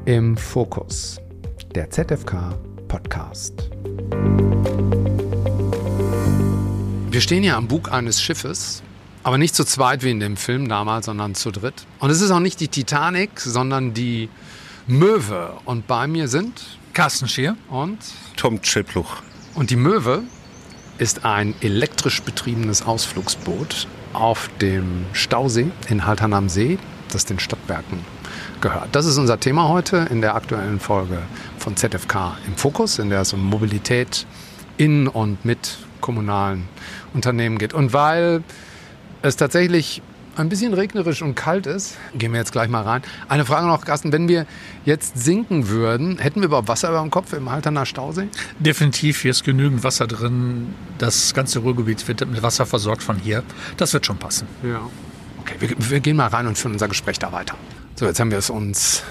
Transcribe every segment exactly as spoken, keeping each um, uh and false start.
Im Fokus, der Z F K-Podcast. Wir stehen hier am Bug eines Schiffes, aber nicht zu zweit wie in dem Film damals, sondern zu dritt. Und es ist auch nicht die Titanic, sondern die Möwe. Und bei mir sind Carsten Schier und Tom Tschepluch. Und die Möwe ist ein elektrisch betriebenes Ausflugsboot auf dem Stausee in Haltern am See, das den Stadtwerken gehört. Das ist unser Thema heute in der aktuellen Folge von Z F K im Fokus, in der es um Mobilität in und mit kommunalen Unternehmen geht. Und weil es tatsächlich ein bisschen regnerisch und kalt ist, gehen wir jetzt gleich mal rein. Eine Frage noch, Carsten, wenn wir jetzt sinken würden, hätten wir überhaupt Wasser über dem Kopf im Halterner Stausee? Definitiv, hier ist genügend Wasser drin. Das ganze Ruhrgebiet wird mit Wasser versorgt von hier. Das wird schon passen. Ja. Okay, wir, wir gehen mal rein und führen unser Gespräch da weiter. So, jetzt haben wir es uns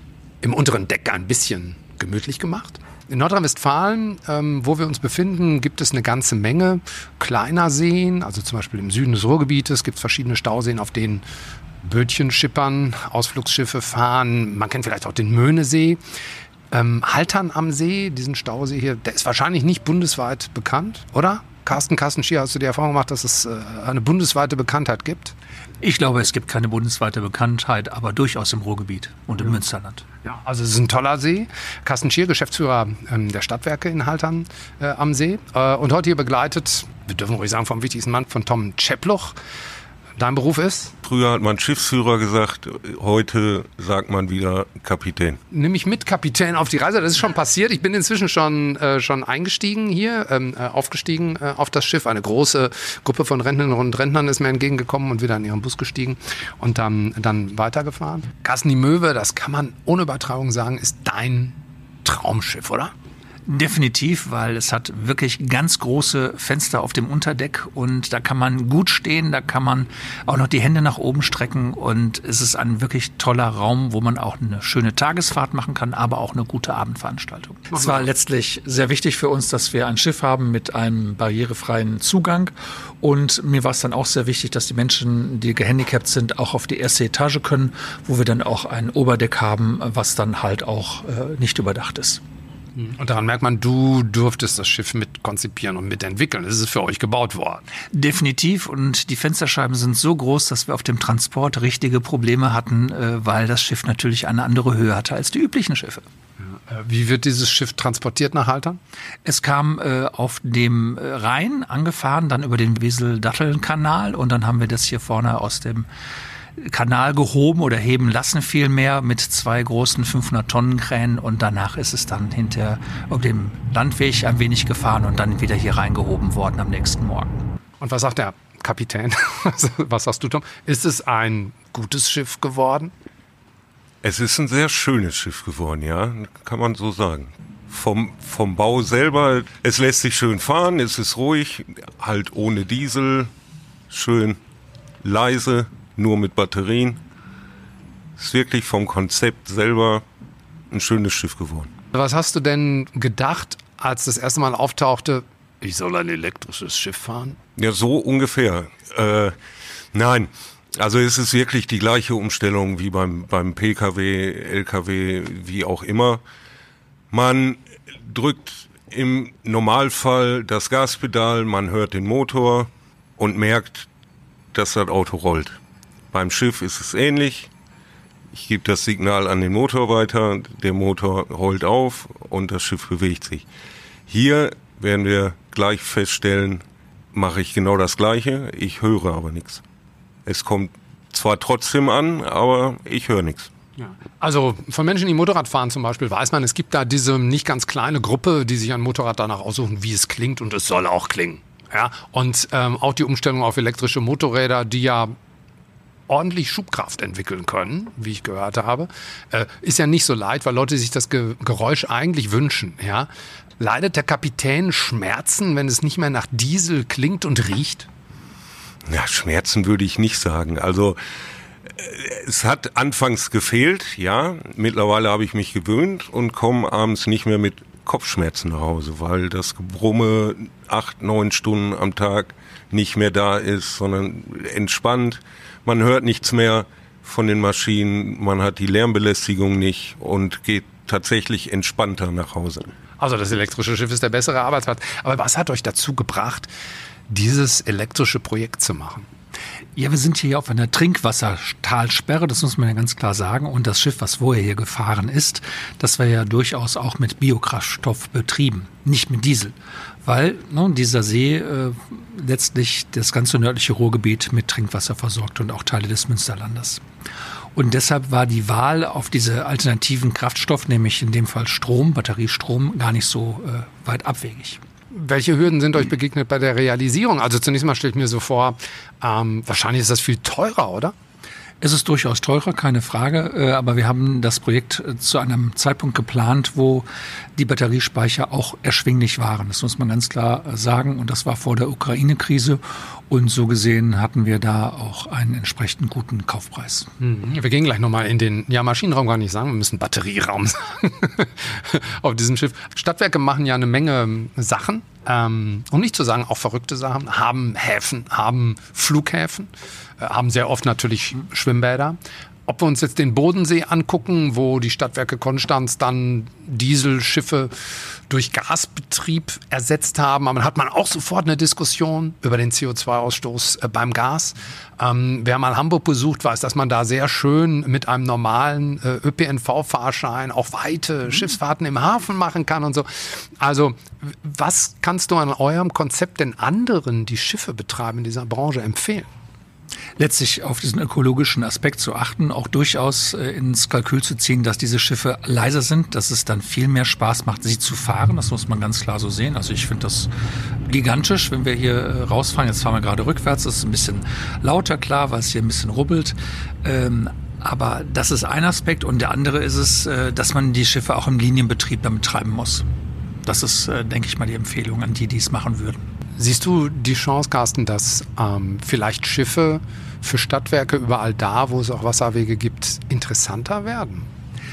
im unteren Deck ein bisschen gemütlich gemacht. In Nordrhein-Westfalen, ähm, wo wir uns befinden, gibt es eine ganze Menge kleiner Seen. Also zum Beispiel im Süden des Ruhrgebietes gibt es verschiedene Stauseen, auf denen Bötchen schippern, Ausflugsschiffe fahren. Man kennt vielleicht auch den Möhnesee. Ähm, Haltern am See, diesen Stausee hier, der ist wahrscheinlich nicht bundesweit bekannt, oder? Carsten, Carsten Schier, hast du die Erfahrung gemacht, dass es äh, eine bundesweite Bekanntheit gibt? Ich glaube, es gibt keine bundesweite Bekanntheit, aber durchaus im Ruhrgebiet und im ja. Münsterland. Ja, also es ist ein toller See. Carsten Schier, Geschäftsführer ähm, der Stadtwerke in Haltern äh, am See. Äh, und heute hier begleitet, wir dürfen ruhig sagen, vom wichtigsten Mann, von Tom Tschepluch. Dein Beruf ist? Früher hat man Schiffsführer gesagt, heute sagt man wieder Kapitän. Nimm mich mit, Kapitän, auf die Reise. Das ist schon passiert. Ich bin inzwischen schon, äh, schon eingestiegen hier, ähm, äh, aufgestiegen äh, auf das Schiff. Eine große Gruppe von Rentnerinnen und Rentnern ist mir entgegengekommen und wieder in ihren Bus gestiegen und dann, dann weitergefahren. Carsten, die Möwe, das kann man ohne Übertreibung sagen, ist dein Traumschiff, oder? Definitiv, weil es hat wirklich ganz große Fenster auf dem Unterdeck und da kann man gut stehen, da kann man auch noch die Hände nach oben strecken und es ist ein wirklich toller Raum, wo man auch eine schöne Tagesfahrt machen kann, aber auch eine gute Abendveranstaltung. Es war letztlich sehr wichtig für uns, dass wir ein Schiff haben mit einem barrierefreien Zugang und mir war es dann auch sehr wichtig, dass die Menschen, die gehandicapt sind, auch auf die erste Etage können, wo wir dann auch ein Oberdeck haben, was dann halt auch äh, nicht überdacht ist. Und daran merkt man, du durftest das Schiff mit konzipieren und mitentwickeln. Es ist für euch gebaut worden. Definitiv. Und die Fensterscheiben sind so groß, dass wir auf dem Transport richtige Probleme hatten, weil das Schiff natürlich eine andere Höhe hatte als die üblichen Schiffe. Wie wird dieses Schiff transportiert nach Haltern? Es kam äh, auf dem Rhein angefahren, dann über den Wesel-Datteln-Kanal und dann haben wir das hier vorne aus dem Kanal gehoben oder heben lassen vielmehr mit zwei großen fünfhundert-Tonnen-Kränen und danach ist es dann hinter auf dem Landweg ein wenig gefahren und dann wieder hier reingehoben worden am nächsten Morgen. Und was sagt der Kapitän? Was sagst du, Tom? Ist es ein gutes Schiff geworden? Es ist ein sehr schönes Schiff geworden, ja, kann man so sagen. Vom, vom Bau selber, es lässt sich schön fahren, es ist ruhig, halt ohne Diesel, schön leise, nur mit Batterien. Ist wirklich vom Konzept selber ein schönes Schiff geworden. Was hast du denn gedacht, als das erste Mal auftauchte, ich soll ein elektrisches Schiff fahren? Ja, so ungefähr. Äh, nein, also es ist wirklich die gleiche Umstellung wie beim, beim P K W, L K W, wie auch immer. Man drückt im Normalfall das Gaspedal, man hört den Motor und merkt, dass das Auto rollt. Beim Schiff ist es ähnlich. Ich gebe das Signal an den Motor weiter, der Motor rollt auf und das Schiff bewegt sich. Hier werden wir gleich feststellen, mache ich genau das Gleiche, ich höre aber nichts. Es kommt zwar trotzdem an, aber ich höre nichts. Ja. Also von Menschen, die Motorrad fahren zum Beispiel, weiß man, es gibt da diese nicht ganz kleine Gruppe, die sich ein Motorrad danach aussuchen, wie es klingt und es soll auch klingen. Ja? Und ähm, auch die Umstellung auf elektrische Motorräder, die ja ordentlich Schubkraft entwickeln können, wie ich gehört habe, äh, ist ja nicht so leicht, weil Leute sich das Ge- Geräusch eigentlich wünschen. Ja? Leidet der Kapitän Schmerzen, wenn es nicht mehr nach Diesel klingt und riecht? Ja, Schmerzen würde ich nicht sagen. Also es hat anfangs gefehlt, ja. Mittlerweile habe ich mich gewöhnt und komme abends nicht mehr mit Kopfschmerzen nach Hause, weil das Gebrumme acht, neun Stunden am Tag nicht mehr da ist, sondern entspannt. Man hört nichts mehr von den Maschinen, man hat die Lärmbelästigung nicht und geht tatsächlich entspannter nach Hause. Also das elektrische Schiff ist der bessere Arbeitsplatz. Aber was hat euch dazu gebracht, dieses elektrische Projekt zu machen? Ja, wir sind hier auf einer Trinkwassertalsperre, das muss man ja ganz klar sagen. Und das Schiff, was vorher hier gefahren ist, das war ja durchaus auch mit Biokraftstoff betrieben, nicht mit Diesel. Weil ne, dieser See äh, letztlich das ganze nördliche Ruhrgebiet mit Trinkwasser versorgt und auch Teile des Münsterlandes. Und deshalb war die Wahl auf diese alternativen Kraftstoff, nämlich in dem Fall Strom, Batteriestrom, gar nicht so äh, weit abwegig. Welche Hürden sind euch begegnet bei der Realisierung? Also zunächst mal stelle ich mir so vor, ähm, wahrscheinlich ist das viel teurer, oder? Es ist durchaus teurer, keine Frage, aber wir haben das Projekt zu einem Zeitpunkt geplant, wo die Batteriespeicher auch erschwinglich waren. Das muss man ganz klar sagen. Und das war vor der Ukraine-Krise. Und so gesehen hatten wir da auch einen entsprechend guten Kaufpreis. Wir gehen gleich nochmal in den, ja, Maschinenraum gar nicht sagen, wir müssen Batterieraum sagen auf diesem Schiff. Stadtwerke machen ja eine Menge Sachen. Ähm, um nicht zu sagen, auch verrückte Sachen, haben Häfen, haben Flughäfen, äh, haben sehr oft natürlich Schwimmbäder. Ob wir uns jetzt den Bodensee angucken, wo die Stadtwerke Konstanz dann Dieselschiffe durch Gasbetrieb ersetzt haben, aber dann hat man auch sofort eine Diskussion über den C O zwei Ausstoß äh, beim Gas. Ähm, wer mal Hamburg besucht, weiß, dass man da sehr schön mit einem normalen äh, Ö P N V-Fahrschein auch weite mhm. Schiffsfahrten im Hafen machen kann und so. Also was kannst du an eurem Konzept den anderen, die Schiffe betreiben in dieser Branche, empfehlen? Letztlich auf diesen ökologischen Aspekt zu achten, auch durchaus äh, ins Kalkül zu ziehen, dass diese Schiffe leiser sind, dass es dann viel mehr Spaß macht, sie zu fahren. Das muss man ganz klar so sehen. Also ich finde das gigantisch, wenn wir hier äh, rausfahren. Jetzt fahren wir gerade rückwärts, das ist ein bisschen lauter, klar, weil es hier ein bisschen rubbelt. Ähm, aber das ist ein Aspekt und der andere ist es, äh, dass man die Schiffe auch im Linienbetrieb dann betreiben muss. Das ist, äh, denke ich mal, die Empfehlung an die, die es machen würden. Siehst du die Chance, Carsten, dass ähm, vielleicht Schiffe für Stadtwerke überall da, wo es auch Wasserwege gibt, interessanter werden?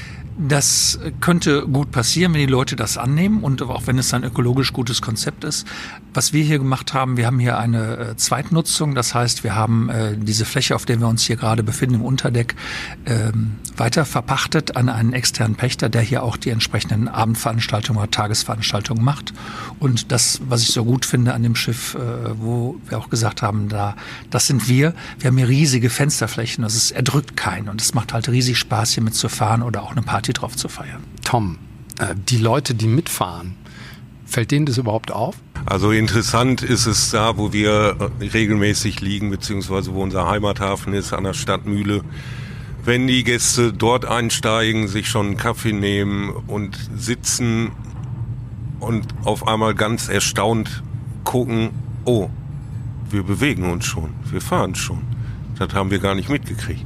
Das könnte gut passieren, wenn die Leute das annehmen und auch wenn es ein ökologisch gutes Konzept ist. Was wir hier gemacht haben, wir haben hier eine äh, Zweitnutzung. Das heißt, wir haben äh, diese Fläche, auf der wir uns hier gerade befinden, im Unterdeck, ähm, weiter verpachtet an einen externen Pächter, der hier auch die entsprechenden Abendveranstaltungen oder Tagesveranstaltungen macht. Und das, was ich so gut finde an dem Schiff, äh, wo wir auch gesagt haben, da, das sind wir. Wir haben hier riesige Fensterflächen. Das ist, erdrückt keinen. Und es macht halt riesig Spaß, hier mitzufahren oder auch eine Party drauf zu feiern. Tom, äh, die Leute, die mitfahren, fällt denen das überhaupt auf? Also interessant ist es da, wo wir regelmäßig liegen, beziehungsweise wo unser Heimathafen ist, an der Stadtmühle. Wenn die Gäste dort einsteigen, sich schon einen Kaffee nehmen und sitzen und auf einmal ganz erstaunt gucken, oh, wir bewegen uns schon, wir fahren schon. Das haben wir gar nicht mitgekriegt.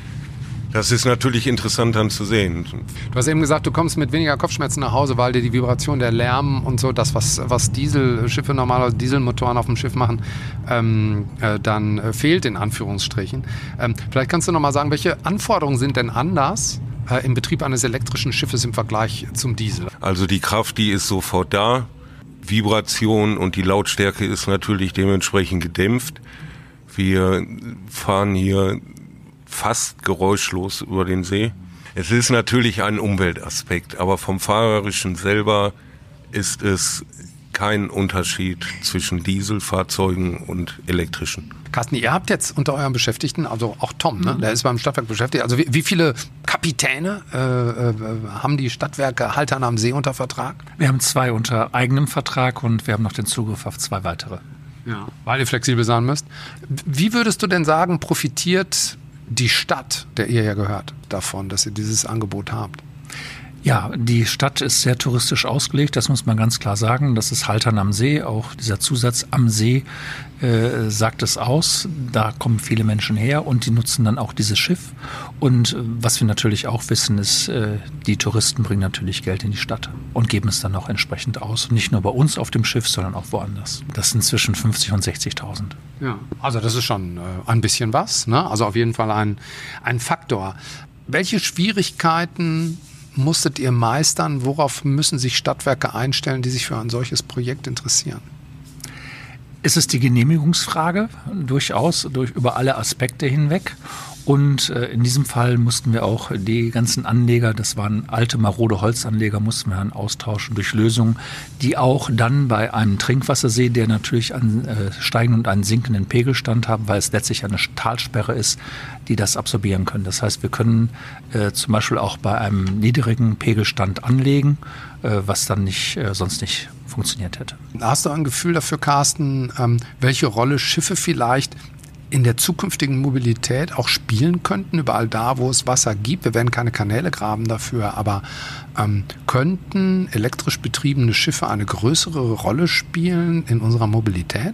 Das ist natürlich interessant dann zu sehen. Du hast eben gesagt, du kommst mit weniger Kopfschmerzen nach Hause, weil dir die Vibration, der Lärm und so, das, was, was Dieselschiffe normalerweise Dieselmotoren auf dem Schiff machen, ähm, äh, dann äh, fehlt in Anführungsstrichen. Ähm, vielleicht kannst du noch mal sagen, welche Anforderungen sind denn anders äh, im Betrieb eines elektrischen Schiffes im Vergleich zum Diesel? Also die Kraft, die ist sofort da. Vibration und die Lautstärke ist natürlich dementsprechend gedämpft. Wir fahren hier fast geräuschlos über den See. Es ist natürlich ein Umweltaspekt, aber vom Fahrerischen selber ist es kein Unterschied zwischen Dieselfahrzeugen und elektrischen. Carsten, ihr habt jetzt unter euren Beschäftigten, also auch Tom, ne, der ist beim Stadtwerk beschäftigt, also wie, wie viele Kapitäne äh, äh, haben die Stadtwerke Haltern am See unter Vertrag? Wir haben zwei unter eigenem Vertrag und wir haben noch den Zugriff auf zwei weitere. Ja, weil ihr flexibel sein müsst. Wie würdest du denn sagen, profitiert die Stadt, der ihr ja gehört, davon, dass ihr dieses Angebot habt? Ja, die Stadt ist sehr touristisch ausgelegt, das muss man ganz klar sagen. Das ist Haltern am See, auch dieser Zusatz am See äh, sagt es aus. Da kommen viele Menschen her und die nutzen dann auch dieses Schiff. Und äh, was wir natürlich auch wissen, ist, äh, die Touristen bringen natürlich Geld in die Stadt und geben es dann auch entsprechend aus. Und nicht nur bei uns auf dem Schiff, sondern auch woanders. Das sind zwischen fünfzig und sechzigtausend. Ja, also das ist schon äh, ein bisschen was, ne? Also auf jeden Fall ein, ein Faktor. Welche Schwierigkeiten musstet ihr meistern? Worauf müssen sich Stadtwerke einstellen, die sich für ein solches Projekt interessieren? Es ist die Genehmigungsfrage, durchaus durch, über alle Aspekte hinweg. Und äh, in diesem Fall mussten wir auch die ganzen Anleger, das waren alte marode Holzanleger, mussten wir dann austauschen durch Lösungen, die auch dann bei einem Trinkwassersee, der natürlich einen äh, steigenden und einen sinkenden Pegelstand haben, weil es letztlich eine Talsperre ist, die das absorbieren können. Das heißt, wir können äh, zum Beispiel auch bei einem niedrigen Pegelstand anlegen, äh, was dann nicht äh, sonst nicht funktioniert hätte. Hast du ein Gefühl dafür, Carsten, ähm, welche Rolle Schiffe vielleicht in der zukünftigen Mobilität auch spielen könnten, überall da, wo es Wasser gibt? Wir werden keine Kanäle graben dafür, aber ähm, könnten elektrisch betriebene Schiffe eine größere Rolle spielen in unserer Mobilität?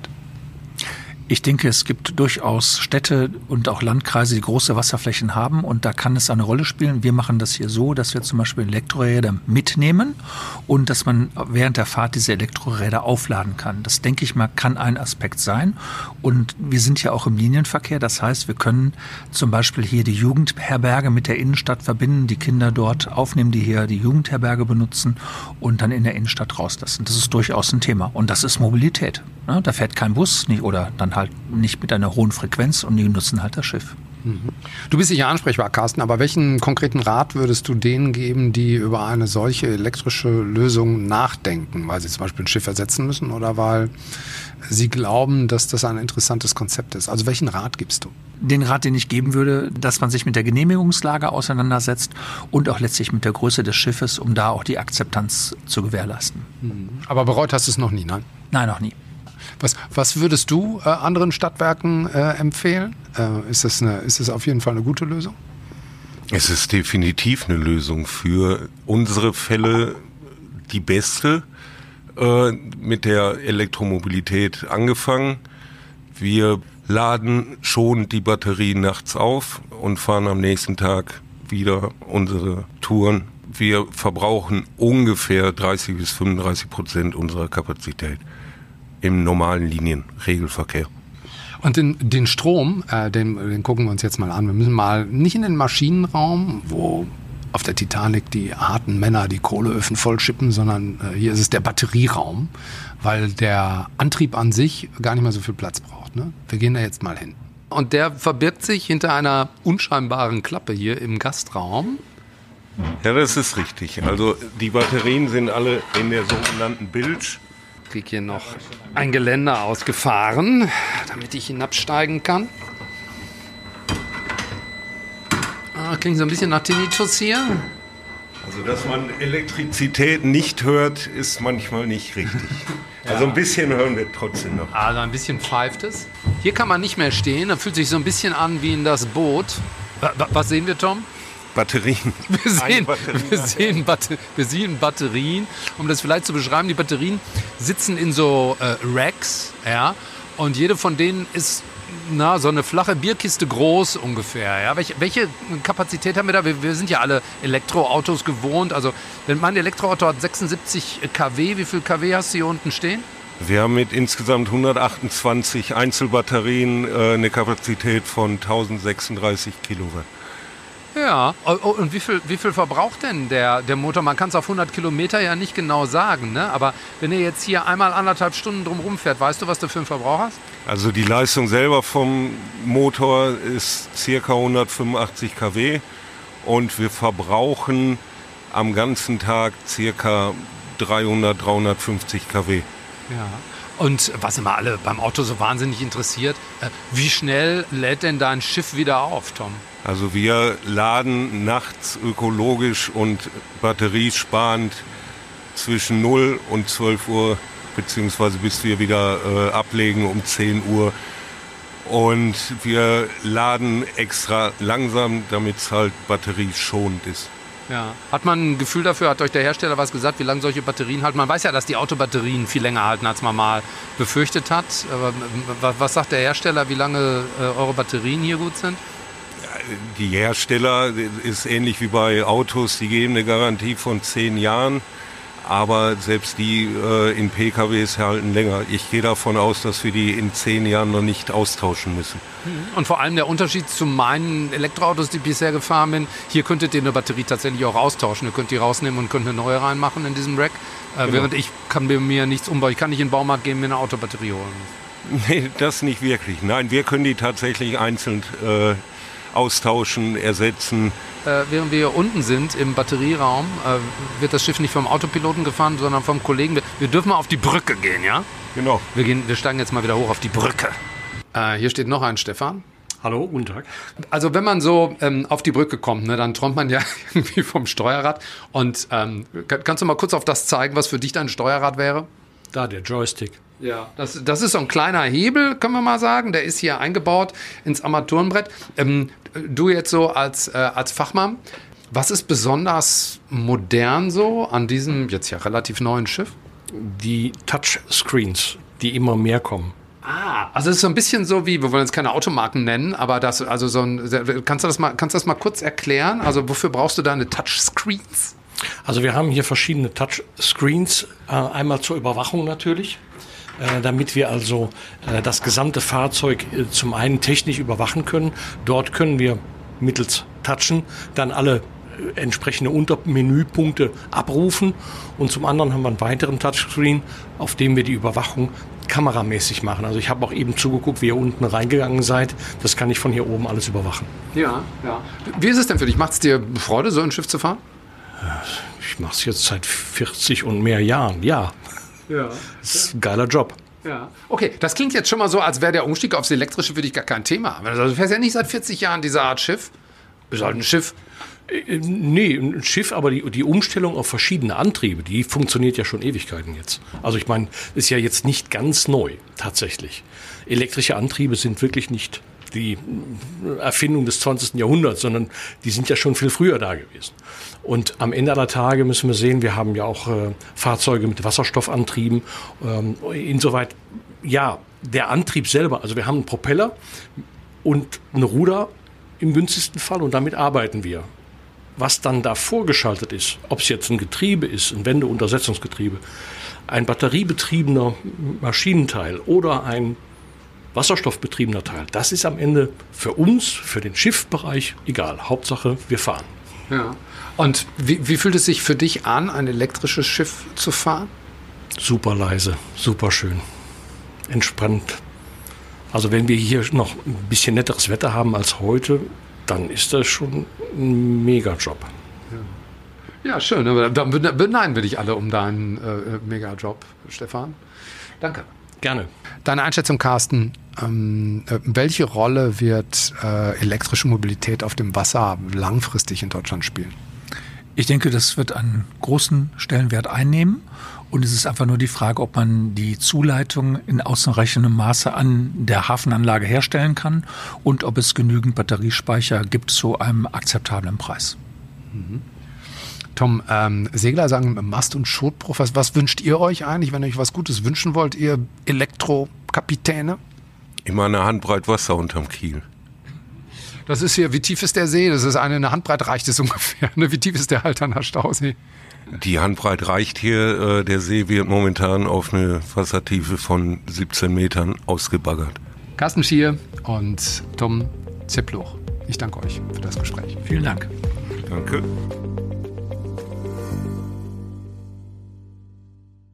Ich denke, es gibt durchaus Städte und auch Landkreise, die große Wasserflächen haben und da kann es eine Rolle spielen. Wir machen das hier so, dass wir zum Beispiel Elektroräder mitnehmen und dass man während der Fahrt diese Elektroräder aufladen kann. Das, denke ich mal, kann ein Aspekt sein. Und wir sind ja auch im Linienverkehr. Das heißt, wir können zum Beispiel hier die Jugendherberge mit der Innenstadt verbinden, die Kinder dort aufnehmen, die hier die Jugendherberge benutzen und dann in der Innenstadt rauslassen. Das ist durchaus ein Thema. Und das ist Mobilität. Da fährt kein Bus nicht, oder dann halt nicht mit einer hohen Frequenz und die nutzen halt das Schiff. Du bist sicher ansprechbar, Carsten, aber welchen konkreten Rat würdest du denen geben, die über eine solche elektrische Lösung nachdenken, weil sie zum Beispiel ein Schiff ersetzen müssen oder weil sie glauben, dass das ein interessantes Konzept ist? Also welchen Rat gibst du? Den Rat, den ich geben würde, dass man sich mit der Genehmigungslage auseinandersetzt und auch letztlich mit der Größe des Schiffes, um da auch die Akzeptanz zu gewährleisten. Aber bereut hast du es noch nie, nein? Nein, noch nie. Was, was würdest du äh, anderen Stadtwerken äh, empfehlen? Äh, ist das eine, ist das auf jeden Fall eine gute Lösung? Es ist definitiv eine Lösung für unsere Fälle, die beste, äh, mit der Elektromobilität angefangen. Wir laden schon die Batterie nachts auf und fahren am nächsten Tag wieder unsere Touren. Wir verbrauchen ungefähr dreißig bis fünfunddreißig Prozent unserer Kapazität im normalen Linienregelverkehr. Und den, den Strom, äh, den, den gucken wir uns jetzt mal an. Wir müssen mal nicht in den Maschinenraum, wo auf der Titanic die harten Männer die Kohleöfen voll schippen, sondern äh, hier ist es der Batterieraum, weil der Antrieb an sich gar nicht mehr so viel Platz braucht. Ne? Wir gehen da jetzt mal hin. Und der verbirgt sich hinter einer unscheinbaren Klappe hier im Gastraum. Ja, das ist richtig. Also die Batterien sind alle in der sogenannten Bilge. Ich kriege hier noch ein Geländer ausgefahren, damit ich hinabsteigen kann. Ah, klingt so ein bisschen nach Tinnitus hier. Also, dass man Elektrizität nicht hört, ist manchmal nicht richtig. Also ein bisschen hören wir trotzdem noch. Also ein bisschen pfeift es. Hier kann man nicht mehr stehen, da fühlt sich so ein bisschen an wie in das Boot. Was sehen wir, Tom? Batterien. Wir sehen, wir, sehen Batter- wir sehen Batterien. Um das vielleicht zu beschreiben, die Batterien sitzen in so äh, Racks, ja, und jede von denen ist na, so eine flache Bierkiste groß ungefähr. Ja. Welche, welche Kapazität haben wir da? Wir, wir sind ja alle Elektroautos gewohnt. Also wenn mein Elektroauto hat sechsundsiebzig Kilowatt, wie viel Kilowatt hast du hier unten stehen? Wir haben mit insgesamt hundertachtundzwanzig Einzelbatterien äh, eine Kapazität von tausendsechsunddreißig Kilowatt. Ja, und wie viel, wie viel verbraucht denn der, der Motor? Man kann es auf hundert Kilometer ja nicht genau sagen, ne? Aber wenn ihr jetzt hier einmal anderthalb Stunden drumherum fährt, weißt du, was du für einen Verbrauch hast? Also die Leistung selber vom Motor ist ca. hundertfünfundachtzig Kilowatt und wir verbrauchen am ganzen Tag ca. dreihundert, dreihundertfünfzig Kilowatt. Ja. Und was immer alle beim Auto so wahnsinnig interessiert, äh, wie schnell lädt denn dein Schiff wieder auf, Tom? Also wir laden nachts ökologisch und batteriesparend zwischen null und zwölf Uhr, beziehungsweise bis wir wieder äh, ablegen um zehn Uhr. Und wir laden extra langsam, damit es halt batterieschonend ist. Ja. Hat man ein Gefühl dafür, hat euch der Hersteller was gesagt, wie lange solche Batterien halten? Man weiß ja, dass die Autobatterien viel länger halten, als man mal befürchtet hat. Aber was sagt der Hersteller, wie lange äh, eure Batterien hier gut sind? Die Hersteller ist ähnlich wie bei Autos, die geben eine Garantie von zehn Jahren, aber selbst die äh, in P K Ws halten länger. Ich gehe davon aus, dass wir die in zehn Jahren noch nicht austauschen müssen. Und vor allem der Unterschied zu meinen Elektroautos, die ich bisher gefahren bin, hier könntet ihr eine Batterie tatsächlich auch austauschen. Ihr könnt die rausnehmen und könnt eine neue reinmachen in diesem Rack, äh, genau. Während ich kann mir, mir nichts umbauen. Ich kann nicht in den Baumarkt gehen, mir eine Autobatterie holen. Nee, das nicht wirklich. Nein, wir können die tatsächlich einzeln äh, austauschen, ersetzen. Äh, während wir hier unten sind im Batterieraum, äh, wird das Schiff nicht vom Autopiloten gefahren, sondern vom Kollegen. Wir, wir dürfen mal auf die Brücke gehen, ja? Genau. Wir, gehen, wir steigen jetzt mal wieder hoch auf die Brücke. Äh, hier steht noch ein Stefan. Hallo, guten Tag. Also wenn man so ähm, auf die Brücke kommt, ne, dann träumt man ja irgendwie vom Steuerrad. Und ähm, kannst du mal kurz auf das zeigen, was für dich dein Steuerrad wäre? Da, der Joystick. Ja. Das, das ist so ein kleiner Hebel, können wir mal sagen. Der ist hier eingebaut ins Armaturenbrett. Ähm, du jetzt so als, äh, als Fachmann, was ist besonders modern so an diesem jetzt ja relativ neuen Schiff? Die Touchscreens, die immer mehr kommen. Ah, also es ist so ein bisschen so wie, wir wollen jetzt keine Automarken nennen, aber das, also so ein, kannst du das mal, kannst du das mal kurz erklären? Also wofür brauchst du deine Touchscreens? Also wir haben hier verschiedene Touchscreens, äh, einmal zur Überwachung natürlich, äh, damit wir also äh, das gesamte Fahrzeug äh, zum einen technisch überwachen können. Dort können wir mittels Touchen dann alle äh, entsprechende Untermenüpunkte abrufen und zum anderen haben wir einen weiteren Touchscreen, auf dem wir die Überwachung kameramäßig machen. Also ich habe auch eben zugeguckt, wie ihr unten reingegangen seid. Das kann ich von hier oben alles überwachen. Ja, ja. Wie ist es denn für dich? Macht es dir Freude, so ein Schiff zu fahren? Ich mache es jetzt seit vierzig und mehr Jahren, ja. Ja. Das ist ein geiler Job. Ja. Okay, das klingt jetzt schon mal so, als wäre der Umstieg aufs Elektrische für dich gar kein Thema. Also du fährst ja nicht seit vierzig Jahren diese Art Schiff. Ist halt ein Schiff. Äh, nee, ein Schiff, aber die, die Umstellung auf verschiedene Antriebe, die funktioniert ja schon Ewigkeiten jetzt. Also ich meine, ist ja jetzt nicht ganz neu, tatsächlich. Elektrische Antriebe sind wirklich nicht die Erfindung des zwanzigsten Jahrhunderts, sondern die sind ja schon viel früher da gewesen. Und am Ende aller Tage müssen wir sehen, wir haben ja auch äh, Fahrzeuge mit Wasserstoffantrieben. Ähm, insoweit, ja, der Antrieb selber, also wir haben einen Propeller und ein Ruder im günstigsten Fall und damit arbeiten wir. Was dann da vorgeschaltet ist, ob es jetzt ein Getriebe ist, ein Wende- und Untersetzungsgetriebe, ein batteriebetriebener Maschinenteil oder ein wasserstoffbetriebener Teil, das ist am Ende für uns, für den Schiffbereich egal. Hauptsache, wir fahren. Ja. Und wie, wie fühlt es sich für dich an, ein elektrisches Schiff zu fahren? Super leise, super schön, entspannt. Also wenn wir hier noch ein bisschen netteres Wetter haben als heute, dann ist das schon ein Mega-Job. Ja, ja, schön. Aber dann beneiden wir dich alle um deinen äh, Mega-Job, Stefan. Danke. Gerne. Deine Einschätzung, Carsten, ähm, welche Rolle wird äh, elektrische Mobilität auf dem Wasser langfristig in Deutschland spielen? Ich denke, das wird einen großen Stellenwert einnehmen. Und es ist einfach nur die Frage, ob man die Zuleitung in ausreichendem Maße an der Hafenanlage herstellen kann und ob es genügend Batteriespeicher gibt zu einem akzeptablen Preis. Mhm. Tom, ähm, Segler sagen Mast- und Schotbruch. Was, was wünscht ihr euch eigentlich, wenn ihr euch was Gutes wünschen wollt, ihr Elektrokapitäne? Immer eine Handbreit Wasser unterm Kiel. Das ist hier, wie tief ist der See? Das ist eine, eine Handbreit reicht es ungefähr. Ne? Wie tief ist der Halterner Stausee? Die Handbreit reicht hier. Äh, der See wird momentan auf eine Wassertiefe von siebzehn Metern ausgebaggert. Carsten Schier und Tom Zippluch. Ich danke euch für das Gespräch. Vielen Dank. Danke.